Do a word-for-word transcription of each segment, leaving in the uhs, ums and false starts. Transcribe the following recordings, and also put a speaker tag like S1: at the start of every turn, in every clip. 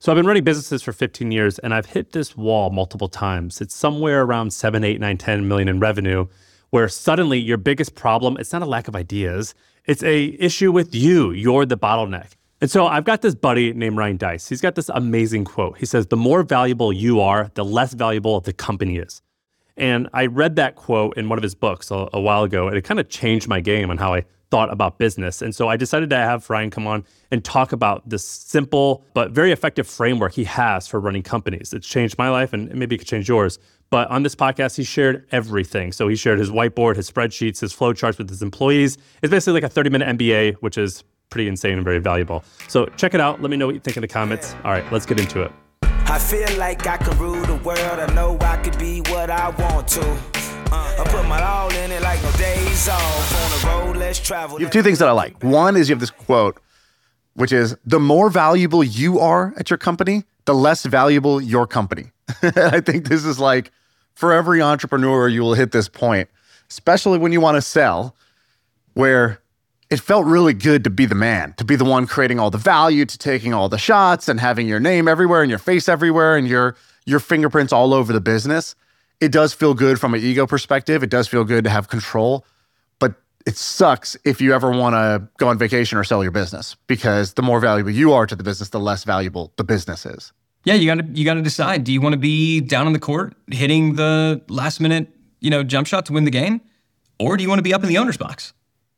S1: So I've been running businesses for fifteen years, and I've hit this wall multiple times. It's somewhere around seven, eight, nine, ten million in revenue, where suddenly your biggest problem, it's not a lack of ideas. It's a issue with you. You're the bottleneck. And so I've got this buddy named Ryan Deiss. He's got this amazing quote. He says, the more valuable you are, the less valuable the company is. And I read that quote in one of his books a, a while ago, and it kind of changed my game on how I thought about business. And so I decided to have Ryan come on and talk about this simple but very effective framework he has for running companies. It's changed my life, and maybe it could change yours. But on this podcast, he shared everything. So he shared his whiteboard, his spreadsheets, his flowcharts with his employees. It's basically like a thirty-minute M B A, which is pretty insane and very valuable. So check it out. Let me know what you think in the comments. All right, let's get into it.
S2: I feel like I can rule the world. I know I could be what I want to. Uh, I put my all in it like no days off. On the road, let's travel.
S3: You have two things that I like. One is you have this quote, which is, the more valuable you are at your company, the less valuable your company. I think this is like, for every entrepreneur, you will hit this point, especially when you want to sell, where it felt really good to be the man, to be the one creating all the value, to taking all the shots and having your name everywhere and your face everywhere and your your fingerprints all over the business. It does feel good from an ego perspective. It does feel good to have control, but it sucks if you ever want to go on vacation or sell your business, because the more valuable you are to the business, the less valuable the business is.
S4: Yeah, you got to you got to decide. Do you want to be down on the court hitting the last minute, you know, jump shot to win the game, or do you want to be up in the owner's box?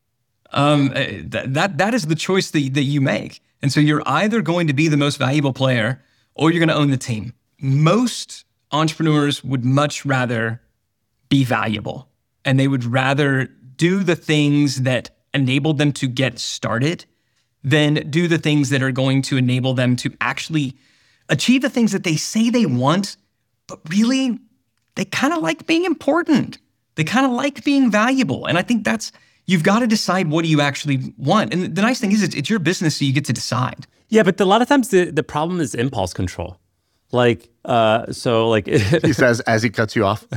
S4: Um, that, that, that is the choice that, that you make. And so you're either going to be the most valuable player or you're going to own the team. Most entrepreneurs would much rather be valuable, and they would rather do the things that enable them to get started than do the things that are going to enable them to actually achieve the things that they say they want, but really they kind of like being important. They kind of like being valuable. And I think that's, you've got to decide, what do you actually want? And the nice thing is, it's, it's your business, so you get to decide.
S1: Yeah, but a lot of times the, the problem is impulse control. Like, uh, so like...
S3: He says as he cuts you off.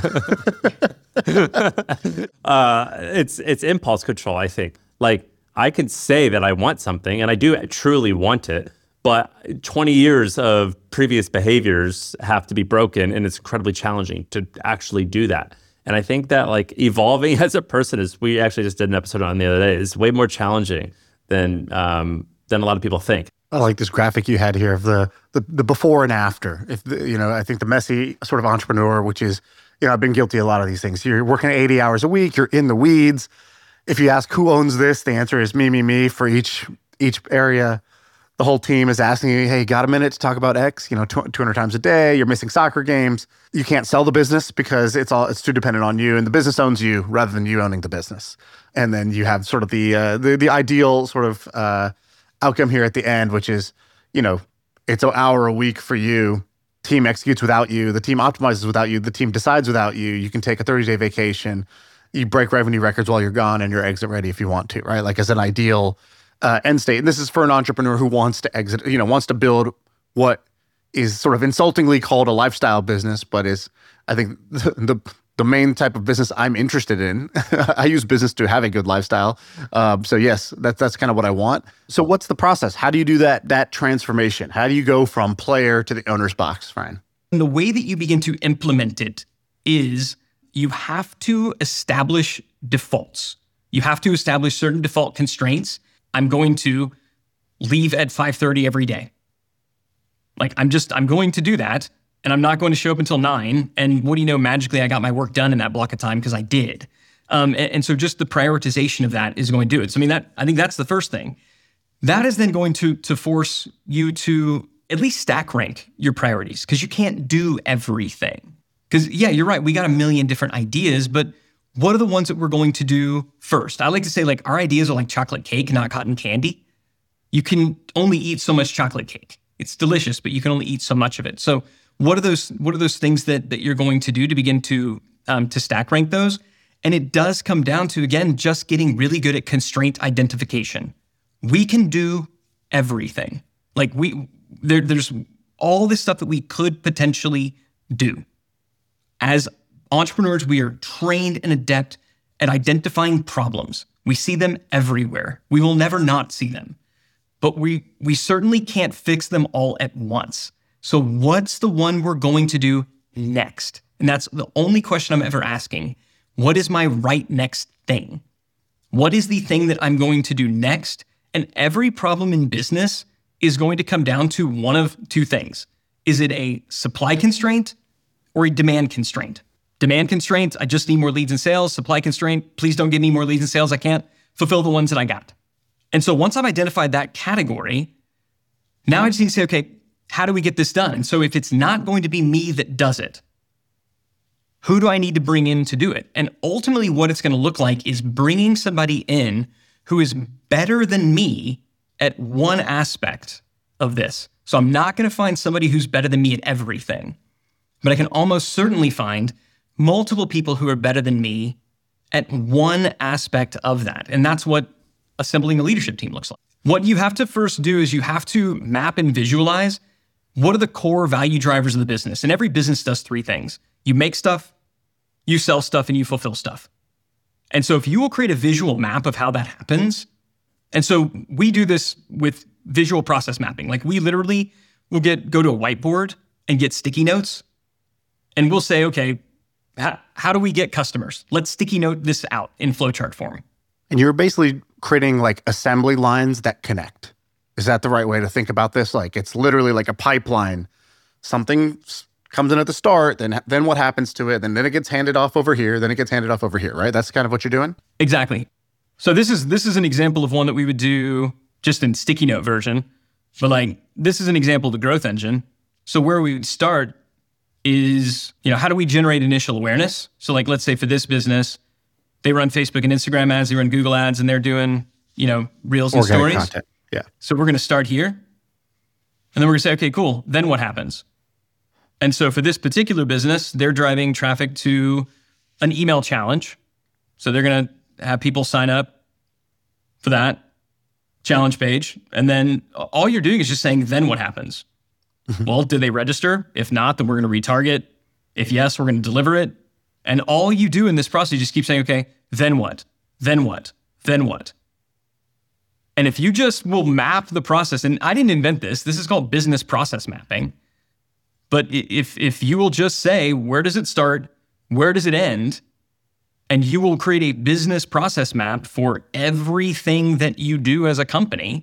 S1: uh, it's it's impulse control, I think. Like, I can say that I want something, and I do truly want it, but twenty years of previous behaviors have to be broken, and it's incredibly challenging to actually do that. And I think that like evolving as a person is, we actually just did an episode on the other day, is way more challenging than um, than a lot of people think.
S3: I like this graphic you had here of the the, the before and after. If the, you know, I think the messy sort of entrepreneur, which is, you know, I've been guilty of a lot of these things. You're working eighty hours a week, you're in the weeds. If you ask who owns this, the answer is me, me, me for each each area. The whole team is asking you, hey, got a minute to talk about X? You know, two hundred times a day, you're missing soccer games. You can't sell the business because it's all it's too dependent on you, and the business owns you rather than you owning the business. And then you have sort of the uh, the, the ideal sort of uh, outcome here at the end, which is, you know, it's an hour a week for you. Team executes without you. The team optimizes without you. The team decides without you. You can take a thirty-day vacation. You break revenue records while you're gone, and you're exit ready if you want to, right? Like, as an ideal uh, end state. And this is for an entrepreneur who wants to exit, you know, wants to build what is sort of insultingly called a lifestyle business, but is, I think, the, the the main type of business I'm interested in. I use business to have a good lifestyle. Um, so yes, that's that's kind of what I want. So what's the process? How do you do that that transformation? How do you go from player to the owner's box, Ryan?
S4: And the way that you begin to implement it is you have to establish defaults. You have to establish certain default constraints. I'm going to leave at five thirty every day. Like, I'm just, I'm going to do that. And I'm not going to show up until nine. And what do you know, magically, I got my work done in that block of time because I did. Um, and, and so just the prioritization of that is going to do it. So I mean, that I think that's the first thing. That is then going to, to force you to at least stack rank your priorities, because you can't do everything. Because yeah, you're right. We got a million different ideas, but what are the ones that we're going to do first? I like to say, like, our ideas are like chocolate cake, not cotton candy. You can only eat so much chocolate cake. It's delicious, but you can only eat so much of it. So what are those what are those things that, that you're going to do to begin to um, to stack rank those? And it does come down to, again, just getting really good at constraint identification. We can do everything. Like we there, there's all this stuff that we could potentially do. As entrepreneurs, we are trained and adept at identifying problems. We see them everywhere. We will never not see them. But we we certainly can't fix them all at once. So what's the one we're going to do next? And that's the only question I'm ever asking. What is my right next thing? What is the thing that I'm going to do next? And every problem in business is going to come down to one of two things. Is it a supply constraint or a demand constraint? Demand constraint, I just need more leads and sales. Supply constraint, please don't give me more leads and sales. I can't fulfill the ones that I got. And so once I've identified that category, now I just need to say, okay, how do we get this done? And so if it's not going to be me that does it, who do I need to bring in to do it? And ultimately what it's going to look like is bringing somebody in who is better than me at one aspect of this. So I'm not going to find somebody who's better than me at everything, but I can almost certainly find multiple people who are better than me at one aspect of that. And that's what assembling a leadership team looks like. What you have to first do is you have to map and visualize what are the core value drivers of the business. And every business does three things. You make stuff, you sell stuff, and you fulfill stuff. And so if you will create a visual map of how that happens, and so we do this with visual process mapping. Like we literally will get go to a whiteboard and get sticky notes, and we'll say, okay, how, how do we get customers? Let's sticky note this out in flowchart form.
S3: And you're basically creating like assembly lines that connect. Is that the right way to think about this? Like it's literally like a pipeline. Something comes in at the start, then then what happens to it? Then then it gets handed off over here, then it gets handed off over here, right? That's kind of what you're doing?
S4: Exactly. So this is this is an example of one that we would do just in sticky note version. But like this is an example of the growth engine. So where we would start is, you know, how do we generate initial awareness? So like let's say for this business, they run Facebook and Instagram ads, they run Google ads, and they're doing, you know, reels and
S3: Organic
S4: stories.
S3: content. Yeah.
S4: So we're going to start here. And then we're going to say, okay, cool. Then what happens? And so for this particular business, they're driving traffic to an email challenge. So they're going to have people sign up for that challenge page. And then all you're doing is just saying, then what happens? Mm-hmm. Well, did they register? If not, then we're going to retarget. If yes, we're going to deliver it. And all you do in this process, you just keep saying, okay, then what? Then what? Then what? And if you just will map the process, and I didn't invent this, this is called business process mapping. But if if you will just say, where does it start? Where does it end? And you will create a business process map for everything that you do as a company.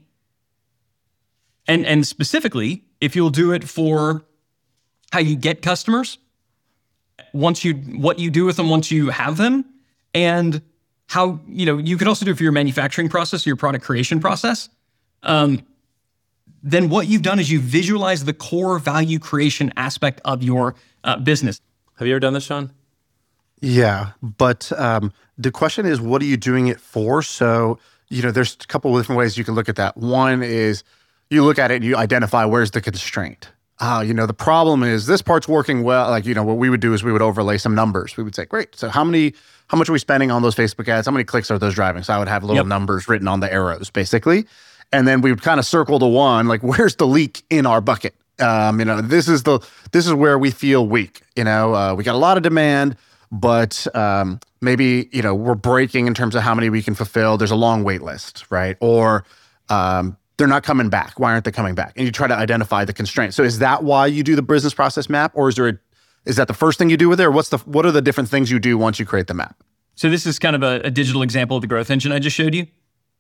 S4: And, and specifically, if you'll do it for how you get customers, once you what you do with them once you have them, and how, you know, you could also do it for your manufacturing process, your product creation process. Um, then what you've done is you visualize the core value creation aspect of your uh, business.
S1: Have you ever done this, Sean?
S3: Yeah, but um, the question is, what are you doing it for? So, you know, there's a couple of different ways you can look at that. One is you look at it and you identify where's the constraint. Uh, you know, the problem is this part's working well. Like, you know, what we would do is we would overlay some numbers. We would say, great, so how many, how much are we spending on those Facebook ads? How many clicks are those driving? So I would have little
S4: Yep.
S3: numbers written on the arrows, basically. And then we would kind of circle the one, like, where's the leak in our bucket? Um, you know, this is the, this is where we feel weak. You know, uh, we got a lot of demand, but um, maybe, you know, we're breaking in terms of how many we can fulfill. There's a long wait list, right? Or um, they're not coming back. Why aren't they coming back? And you try to identify the constraints. So is that why you do the business process map? Or is there a, is that the first thing you do with it? Or what's the, what are the different things you do once you create the map?
S4: So this is kind of a, a digital example of the growth engine I just showed you.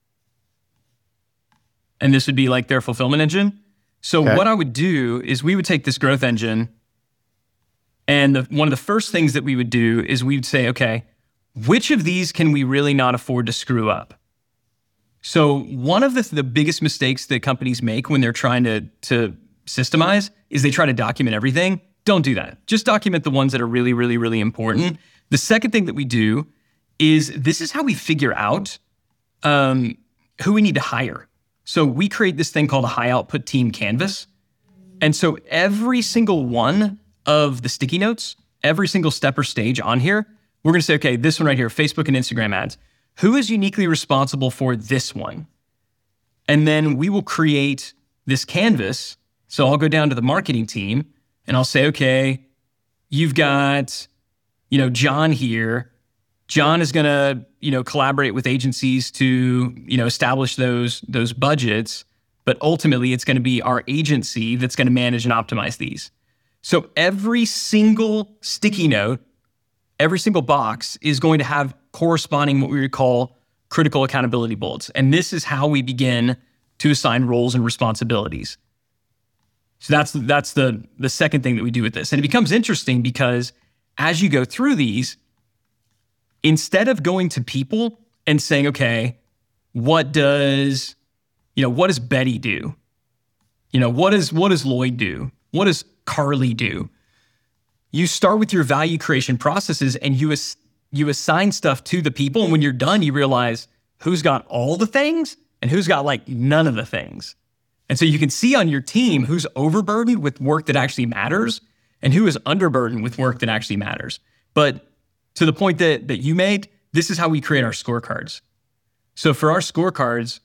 S4: And this would be like their fulfillment engine. So
S3: Okay.
S4: what I would do is we would take this growth engine, and the, one of the first things that we would do is we would say, okay, which of these can we really not afford to screw up? So one of the, the biggest mistakes that companies make when they're trying to, to systemize is they try to document everything. Don't do that. Just document the ones that are really, really, really important. The second thing that we do is this is how we figure out um, who we need to hire. So we create this thing called a high output team canvas. And so every single one of the sticky notes, every single step or stage on here, we're going to say, okay, this one right here, Facebook and Instagram ads. Who is uniquely responsible for this one? And then we will create this canvas. So I'll go down to the marketing team and I'll say, okay, you've got, you know, John here. John is going to, you know, collaborate with agencies to, you know, establish those, those budgets. but ultimately it's going to be our agency that's going to manage and optimize these. So every single sticky note, every single box is going to have corresponding what we would call critical accountability bullets. And this is how we begin to assign roles and responsibilities. So that's that's the, the second thing that we do with this. And it becomes interesting because as you go through these, instead of going to people and saying, okay, what does, you know, what does Betty do? You know, what does what does Lloyd do? What does Carly do? You start with your value creation processes and you as, you assign stuff to the people. And when you're done, you realize who's got all the things and who's got like none of the things. And so you can see on your team who's overburdened with work that actually matters and who is underburdened with work that actually matters. But to the point that, that you made, this is how we create our scorecards. So for our scorecards,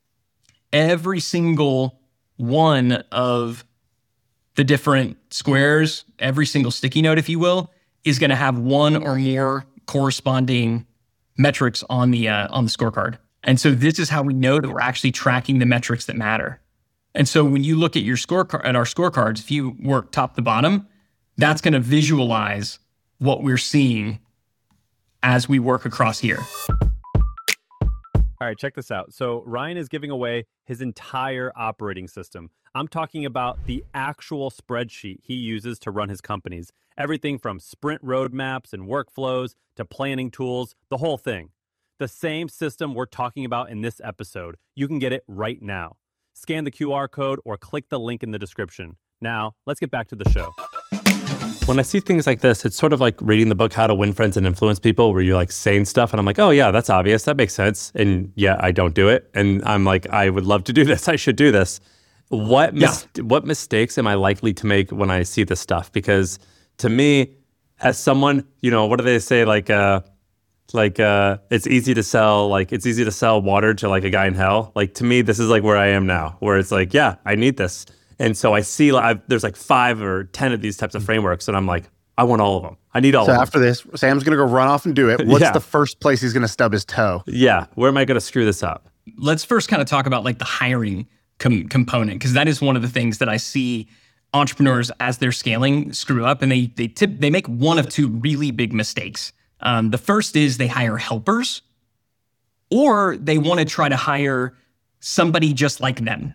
S4: every single one of the different squares, every single sticky note, if you will, is going to have one or more corresponding metrics on the uh, on the scorecard. And so this is how we know that we're actually tracking the metrics that matter. And so when you look at your scorecard, at our scorecards, if you work top to bottom, that's going to visualize what we're seeing as we work across here.
S5: All right, check this out. So Ryan is giving away his entire operating system. I'm talking about the actual spreadsheet he uses to run his companies. Everything from sprint roadmaps and workflows to planning tools, the whole thing. The same system we're talking about in this episode. You can get it right now. Scan the Q R code or click the link in the description. Now, let's get back to the show.
S1: When I see things like this, it's sort of like reading the book, How to Win Friends and Influence People, where you're like saying stuff and I'm like, oh yeah, that's obvious. That makes sense. And yeah, I don't do it. And I'm like, I would love to do this. I should do this. What mis- yeah. what mistakes am I likely to make when I see this stuff? Because to me, as someone, you know, what do they say? Like, uh, like uh, it's easy to sell, like it's easy to sell water to like a guy in hell. Like to me, this is like where I am now, where it's like, yeah, I need this. And so I see I've, there's like five or ten of these types of frameworks, and I'm like, I want all of them. I need all
S3: so
S1: of them.
S3: So after this, Sam's going to go run off and do it. What's
S1: yeah.
S3: the first place he's going to stub his toe?
S1: Yeah. Where am I going to screw this up?
S4: Let's first kind of talk about like the hiring com- component, because that is one of the things that I see entrepreneurs as they're scaling screw up, and they they tip they make one of two really big mistakes. Um, the first is they hire helpers, or they want to try to hire somebody just like them.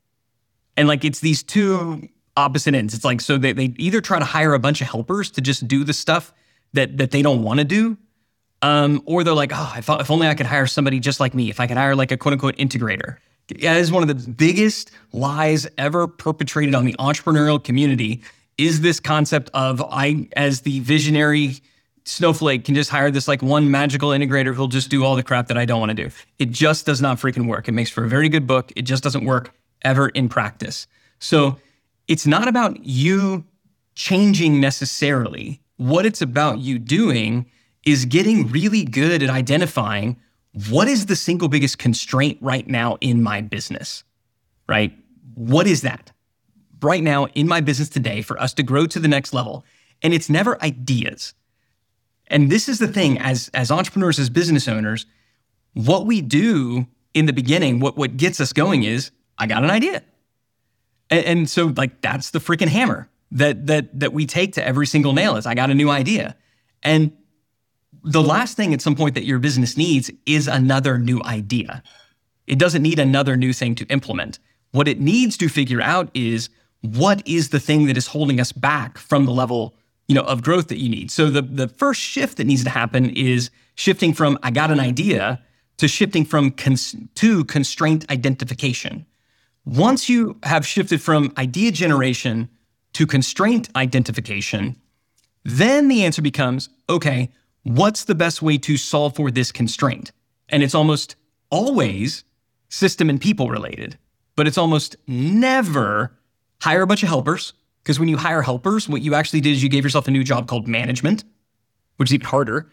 S4: And like, it's these two opposite ends. It's like, so they, they either try to hire a bunch of helpers to just do the stuff that, that they don't want to do. Um, or they're like, oh, if, if only I could hire somebody just like me. If I could hire like a quote unquote integrator. Yeah, that is one of the biggest lies ever perpetrated on the entrepreneurial community, is this concept of I, as the visionary snowflake, can just hire this like one magical integrator who'll just do all the crap that I don't want to do. It just does not freaking work. It makes for a very good book. It just doesn't work ever in practice. So it's not about you changing necessarily. What it's about you doing is getting really good at identifying what is the single biggest constraint right now in my business, right? What is that right now in my business today for us to grow to the next level? And it's never ideas. And this is the thing, as, as entrepreneurs, as business owners, what we do in the beginning, what, what gets us going is, I got an idea. And, and so like, that's the freaking hammer that, that, that we take to every single nail is I got a new idea. And the last thing at some point that your business needs is another new idea. It doesn't need another new thing to implement. What it needs to figure out is what is the thing that is holding us back from the level, you know, of growth that you need. So the, the first shift that needs to happen is shifting from I got an idea to shifting from cons- to constraint identification. Once you have shifted from idea generation to constraint identification, then the answer becomes, okay, what's the best way to solve for this constraint? And it's almost always system and people related, but it's almost never hire a bunch of helpers, because when you hire helpers, what you actually did is you gave yourself a new job called management, which is even harder.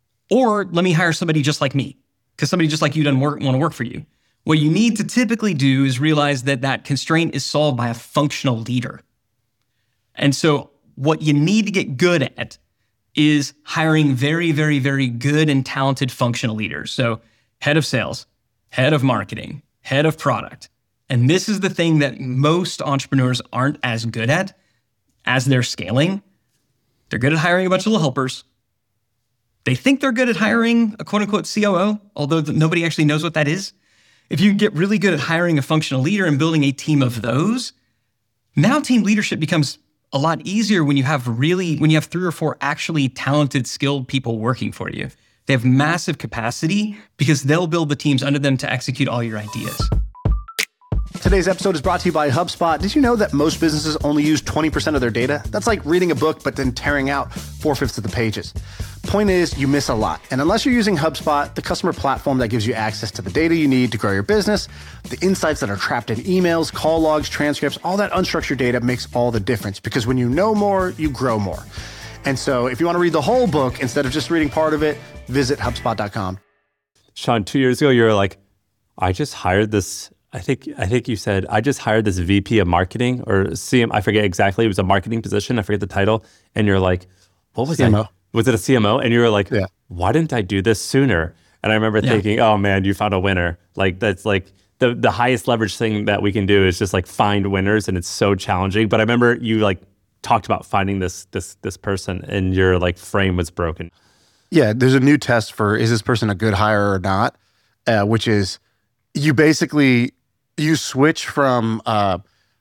S4: Or let me hire somebody just like me, because somebody just like you doesn't work, want to work for you. What you need to typically do is realize that that constraint is solved by a functional leader. And so what you need to get good at is hiring very, very, very good and talented functional leaders. So head of sales, head of marketing, head of product. And this is the thing that most entrepreneurs aren't as good at as they're scaling. They're good at hiring a bunch of little helpers. They think they're good at hiring a quote unquote C O O, although th- nobody actually knows what that is. If you get really good at hiring a functional leader and building a team of those, now team leadership becomes a lot easier when you have really, when you have three or four actually talented, skilled people working for you. They have massive capacity because they'll build the teams under them to execute all your ideas.
S3: Today's episode is brought to you by HubSpot. Did you know that most businesses only use twenty percent of their data? That's like reading a book, but then tearing out four-fifths of the pages. Point is, you miss a lot. And unless you're using HubSpot, the customer platform that gives you access to the data you need to grow your business, the insights that are trapped in emails, call logs, transcripts, all that unstructured data makes all the difference. Because when you know more, you grow more. And so if you want to read the whole book instead of just reading part of it, visit HubSpot dot com.
S1: Sean, two years ago, you were like, I just hired this... I think I think you said, I just hired this V P of marketing or C M, I forget exactly. It was a marketing position. I forget the title. And you're like, what was
S3: C M O.
S1: that? Was it a C M O? And you were like,
S3: yeah.
S1: Why didn't I do this sooner? And I remember yeah. thinking, oh man, you found a winner. Like that's like the, the highest leverage thing that we can do is just like find winners, and it's so challenging. But I remember you like talked about finding this this this person and your like frame was broken.
S3: Yeah, there's a new test for is this person a good hire or not, uh, which is you basically... You switch from uh,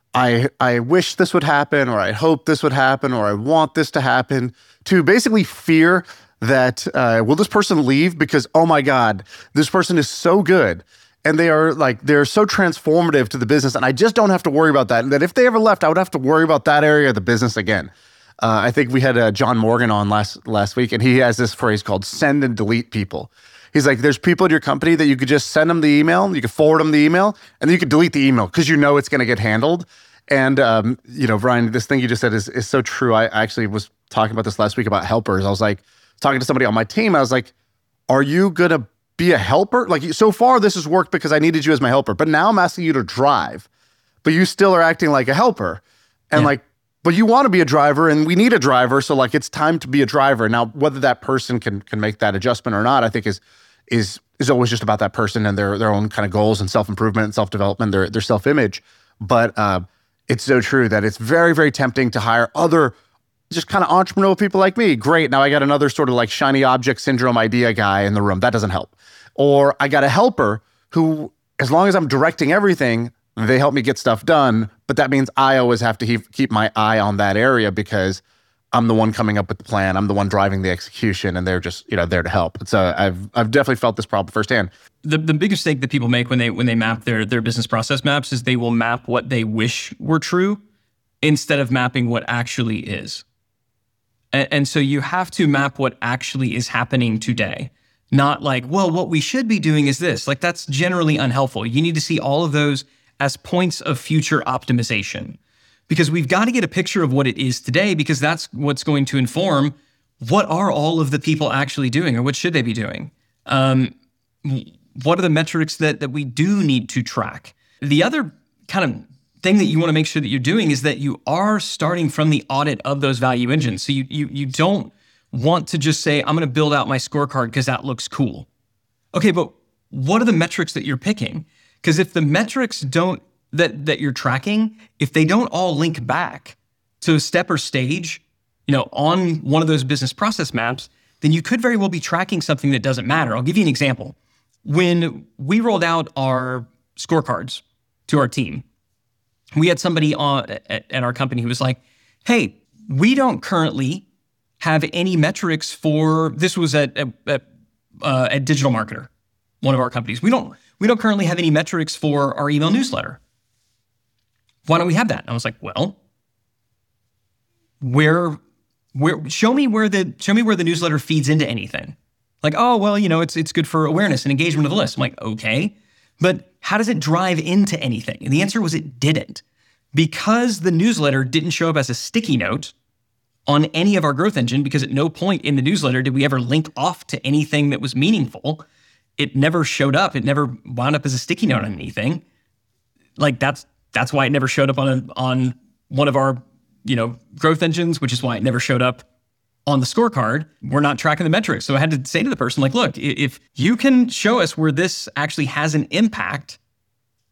S3: I I wish this would happen, or I hope this would happen, or I want this to happen, to basically fear that uh, will this person leave because, oh my God, this person is so good and they are like they're so transformative to the business, and I just don't have to worry about that. And that if they ever left, I would have to worry about that area of the business again. Uh, I think we had uh, John Morgan on last last week, and he has this phrase called "send and delete people." He's like, there's people at your company that you could just send them the email, you could forward them the email, and then you could delete the email because you know it's going to get handled. And, um, you know, Ryan, this thing you just said is, is so true. I actually was talking about this last week about helpers. I was like, talking to somebody on my team, I was like, are you going to be a helper? Like, so far this has worked because I needed you as my helper, but now I'm asking you to drive, but you still are acting like a helper. And yeah. like, but you want to be a driver, and we need a driver. So like, it's time to be a driver. Now, whether that person can can make that adjustment or not, I think is is is always just about that person and their their own kind of goals and self-improvement and self-development, their their self-image. But uh, it's so true that it's very, very tempting to hire other just kind of entrepreneurial people like me. Great, now I got another sort of like shiny object syndrome idea guy in the room. That doesn't help. Or I got a helper who, as long as I'm directing everything, they help me get stuff done, but that means I always have to he- keep my eye on that area because I'm the one coming up with the plan. I'm the one driving the execution, and they're just, you know, there to help. So I've I've definitely felt this problem firsthand.
S4: The the biggest mistake that people make when they when they map their their business process maps is they will map what they wish were true instead of mapping what actually is. And, and so you have to map what actually is happening today. Not like, well, what we should be doing is this. Like, that's generally unhelpful. You need to see all of those as points of future optimization, because we've got to get a picture of what it is today, because that's what's going to inform what are all of the people actually doing, or what should they be doing? Um, what are the metrics that, that we do need to track? The other kind of thing that you want to make sure that you're doing is that you are starting from the audit of those value engines. So you you you don't want to just say, I'm going to build out my scorecard because that looks cool. Okay, but what are the metrics that you're picking? Because if the metrics don't that that you're tracking, if they don't all link back to a step or stage, you know, on one of those business process maps, then you could very well be tracking something that doesn't matter. I'll give you an example. When we rolled out our scorecards to our team, we had somebody on at, at our company who was like, hey, we don't currently have any metrics for, this was at, at, at, uh, at Digital Marketer, one of our companies. We don't We don't currently have any metrics for our email newsletter. Why don't we have that? And I was like, well, where, where, show me where the, show me where the newsletter feeds into anything. Like, oh, well, you know, it's it's good for awareness and engagement of the list. I'm like, okay, but how does it drive into anything? And the answer was it didn't, because the newsletter didn't show up as a sticky note on any of our growth engine, because at no point in the newsletter did we ever link off to anything that was meaningful. It never showed up. It never wound up as a sticky note on anything. Like that's that's why it never showed up on a, on one of our, you know, growth engines, which is why it never showed up on the scorecard. We're not tracking the metrics. So I had to say to the person, like, look, if you can show us where this actually has an impact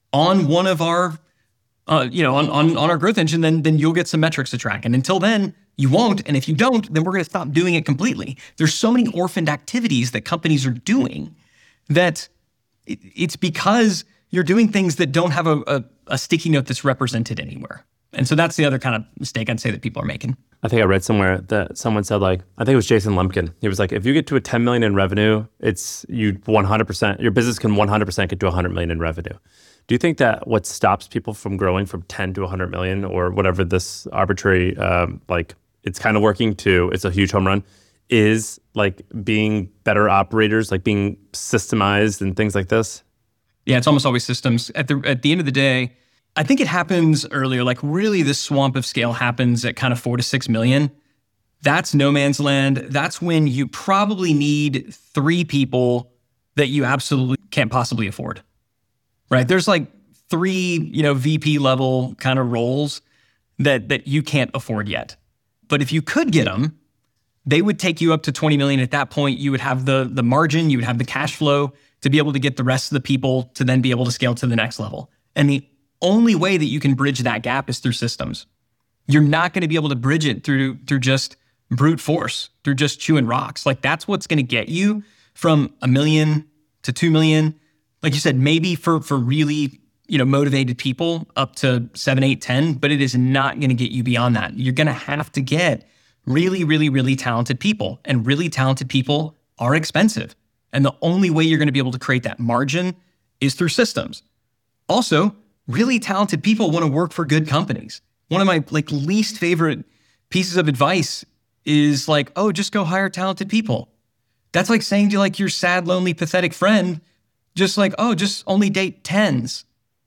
S4: on one of our, uh, you know, on, on, on our growth engine, then, then you'll get some metrics to track. And until then, you won't. And if you don't, then we're going to stop doing it completely. There's so many orphaned activities that companies are doing that it, it's because you're doing things that don't have a, a, a sticky note that's represented anywhere. And so that's the other kind of mistake I'd say that people are making.
S1: I think I read somewhere that someone said, like, I think it was Jason Lumpkin. He was like, if you get to a ten million in revenue, it's you one hundred percent, your business can one hundred percent get to one hundred million in revenue. Do you think that what stops people from growing from ten to one hundred million or whatever this arbitrary, um, like it's kind of working to, it's a huge home run, is like being better operators, like being systemized and things like this?
S4: Yeah, it's almost always systems. At the at the end of the day, I think it happens earlier. Like really the swamp of scale happens at kind of four to six million. That's no man's land. That's when you probably need three people that you absolutely can't possibly afford, right? There's like three, you know, V P level kind of roles that that you can't afford yet. But if you could get them, they would take you up to twenty million. At that point, you would have the, the margin, you would have the cash flow to be able to get the rest of the people to then be able to scale to the next level. And the only way that you can bridge that gap is through systems. You're not going to be able to bridge it through through just brute force, through just chewing rocks. Like that's what's going to get you from a million to two million. Like you said, maybe for for really, you know, motivated people up to seven, eight, ten, but it is not going to get you beyond that. You're going to have to get really, really, really talented people, and really talented people are expensive. And the only way you're going to be able to create that margin is through systems. Also, really talented people want to work for good companies. One of my like least favorite pieces of advice is like, oh, just go hire talented people. That's like saying to like your sad, lonely, pathetic friend, just like, oh, just only date tens.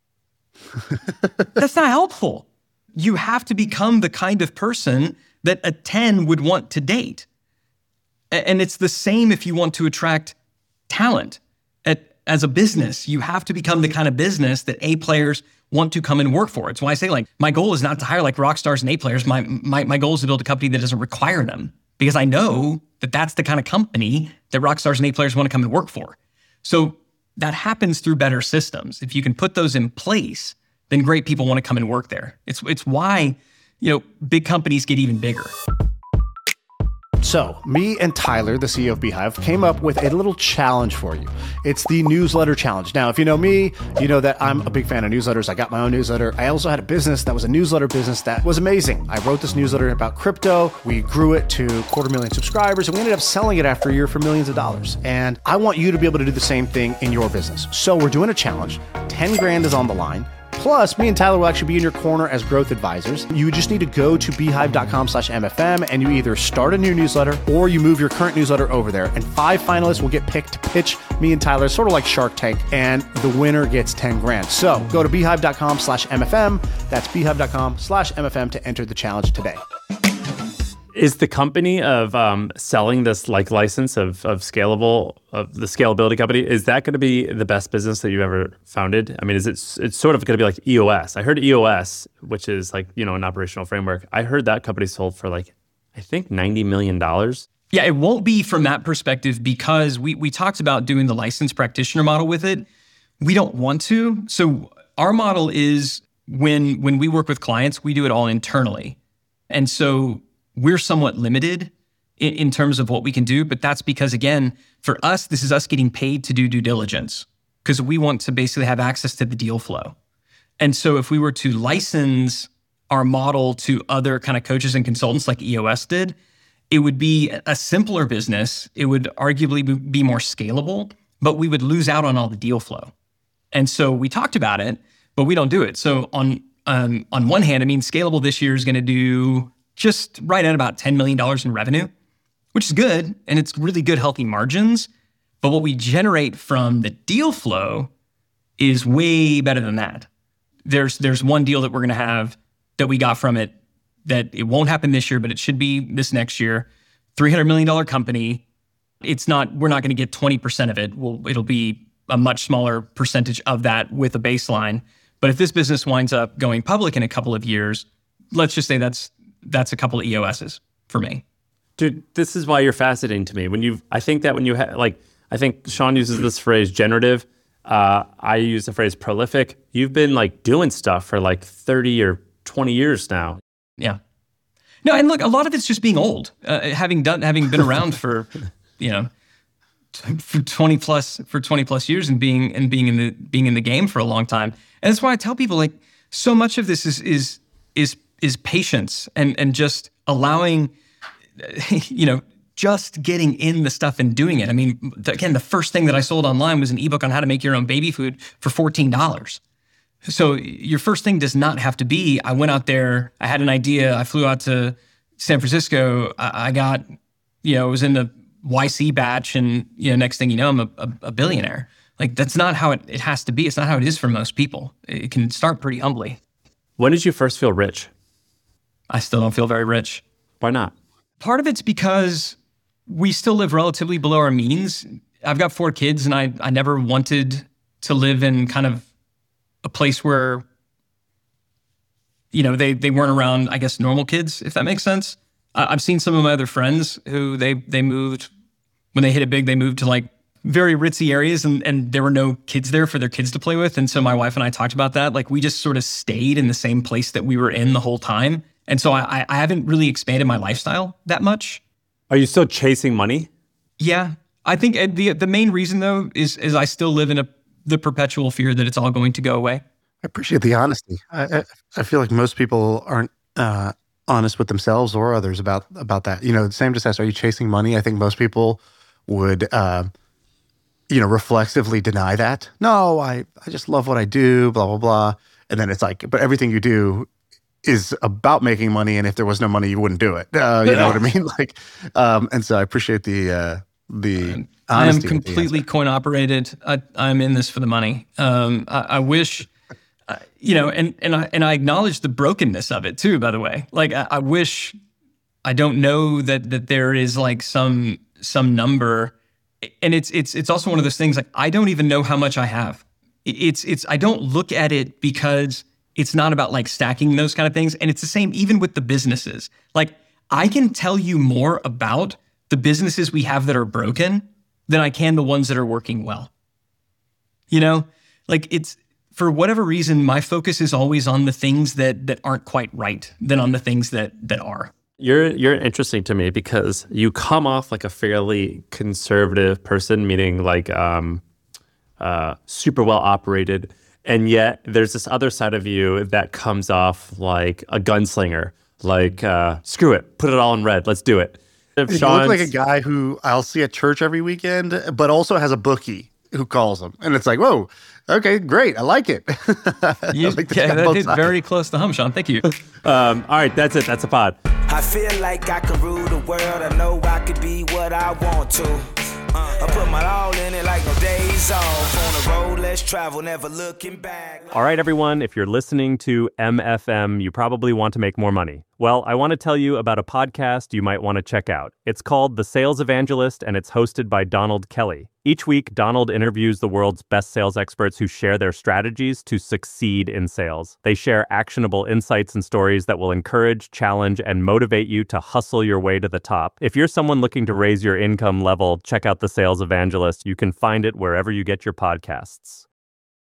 S4: That's not helpful. You have to become the kind of person that a ten would want to date. And it's the same if you want to attract talent. At, as a business, you have to become the kind of business that A players want to come and work for. It's why I say like, my goal is not to hire like rock stars and A players. My, my, my goal is to build a company that doesn't require them, because I know that that's the kind of company that rock stars and A players want to come and work for. So that happens through better systems. If you can put those in place, then great people want to come and work there. It's it's why, you know, big companies get even bigger.
S3: So, me and Tyler, the C E O of Beehive, came up with a little challenge for you. It's the newsletter challenge. Now, if you know me, you know that I'm a big fan of newsletters. I got my own newsletter. I also had a business that was a newsletter business that was amazing. I wrote this newsletter about crypto. We grew it to a quarter million subscribers, and we ended up selling it after a year for millions of dollars. And I want you to be able to do the same thing in your business. So we're doing a challenge. ten grand is on the line. Plus, me and Tyler will actually be in your corner as growth advisors. You just need to go to beehive.com slash MFM and you either start a new newsletter or you move your current newsletter over there. And five finalists will get picked to pitch me and Tyler, sort of like Shark Tank, and the winner gets ten grand. So go to beehive.com slash MFM. That's beehive.com slash MFM to enter the challenge today.
S1: Is the company of um, selling this like license of of scalable of the scalability company, is that going to be the best business that you've ever founded? I mean, is it it's sort of going to be like E O S? I heard E O S, which is like, you know, an operational framework. I heard that company sold for like, I think ninety million dollars.
S4: Yeah, it won't be from that perspective because we we talked about doing the licensed practitioner model with it. We don't want to. So our model is when when we work with clients, we do it all internally. And so we're somewhat limited in, in terms of what we can do, but that's because, again, for us, this is us getting paid to do due diligence because we want to basically have access to the deal flow. And so if we were to license our model to other kind of coaches and consultants like E O S did, it would be a simpler business. It would arguably be more scalable, but we would lose out on all the deal flow. And so we talked about it, but we don't do it. So on um, on one hand, I mean, Scalable this year is going to do just right at about ten million dollars in revenue, which is good. And it's really good, healthy margins. But what we generate from the deal flow is way better than that. There's there's one deal that we're going to have that we got from it that it won't happen this year, but it should be this next year. three hundred million dollars company. It's not, we're not going to get twenty percent of it. Well, it'll be a much smaller percentage of that with a baseline. But if this business winds up going public in a couple of years, let's just say that's that's a couple of E O S's for me.
S1: Dude, this is why you're fascinating to me. When you, I think that when you have, like, I think Sean uses this phrase, generative. Uh, I use the phrase prolific. You've been like doing stuff for like thirty or twenty years now.
S4: Yeah. No, and look, a lot of it's just being old, uh, having done, having been around for, you know, t- for twenty plus for twenty plus years and being and being in the being in the game for a long time. And that's why I tell people, like, so much of this is is is is patience and and just allowing, you know, just getting in the stuff and doing it. I mean, again, the first thing that I sold online was an ebook on how to make your own baby food for fourteen dollars. So your first thing does not have to be, I went out there, I had an idea, I flew out to San Francisco, I, I got, you know, I was in the Y C batch, and, you know, next thing you know, I'm a, a, a billionaire. Like, that's not how it, it has to be. It's not how it is for most people. It can start pretty humbly.
S1: When did you first feel rich?
S4: I still don't feel very rich.
S1: Why not?
S4: Part of it's because we still live relatively below our means. I've got four kids, and I, I never wanted to live in kind of a place where, you know, they they weren't around, I guess, normal kids, if that makes sense. Uh, I've seen some of my other friends who they they moved, when they hit it big, they moved to like very ritzy areas, and, and there were no kids there for their kids to play with. And so my wife and I talked about that. Like, we just sort of stayed in the same place that we were in the whole time. And so I, I haven't really expanded my lifestyle that much.
S1: Are you still chasing money?
S4: Yeah. I think the the main reason, though, is is I still live in a the perpetual fear that it's all going to go away.
S3: I appreciate the honesty. I, I, I feel like most people aren't uh, honest with themselves or others about about that. You know, Sam just asked, are you chasing money? I think most people would, uh, you know, reflexively deny that. No, I, I just love what I do, blah, blah, blah. And then it's like, but everything you do is about making money, and if there was no money, you wouldn't do it. Uh, you know what I mean? Like, um, and so I appreciate the uh, the
S4: I am
S3: honesty.
S4: completely coin operated. I, I'm in this for the money. Um, I, I wish, uh, you know, and and I and I acknowledge the brokenness of it too. By the way, like I, I wish, I don't know that that there is like some some number, and it's it's it's also one of those things, like, I don't even know how much I have. It's it's I don't look at it because it's not about like stacking those kind of things. And it's the same even with the businesses. Like, I can tell you more about the businesses we have that are broken than I can the ones that are working well. You know, like, it's, for whatever reason, my focus is always on the things that that aren't quite right than on the things that that are.
S1: You're you're interesting to me because you come off like a fairly conservative person, meaning like um, uh, super well operated. And yet there's this other side of you that comes off like a gunslinger, like, uh, screw it, put it all in red, let's do it.
S3: You look like a guy who I'll see at church every weekend, but also has a bookie who calls him. And it's like, whoa, okay, great, I like it.
S4: You,
S3: I like
S4: yeah, that did very close to home, Sean. Thank you.
S1: um, all right, that's it. That's a pod.
S2: I feel like I can rule the world. I know I could be what I want to. Uh, I put my all in it like no days off. On the road, let's travel, never looking back.
S5: All right, everyone, if you're listening to M F M, you probably want to make more money. Well, I want to tell you about a podcast you might want to check out. It's called The Sales Evangelist, and it's hosted by Donald Kelly. Each week, Donald interviews the world's best sales experts who share their strategies to succeed in sales. They share actionable insights and stories that will encourage, challenge, and motivate you to hustle your way to the top. If you're someone looking to raise your income level, check out The Sales Evangelist. You can find it wherever you get your podcasts.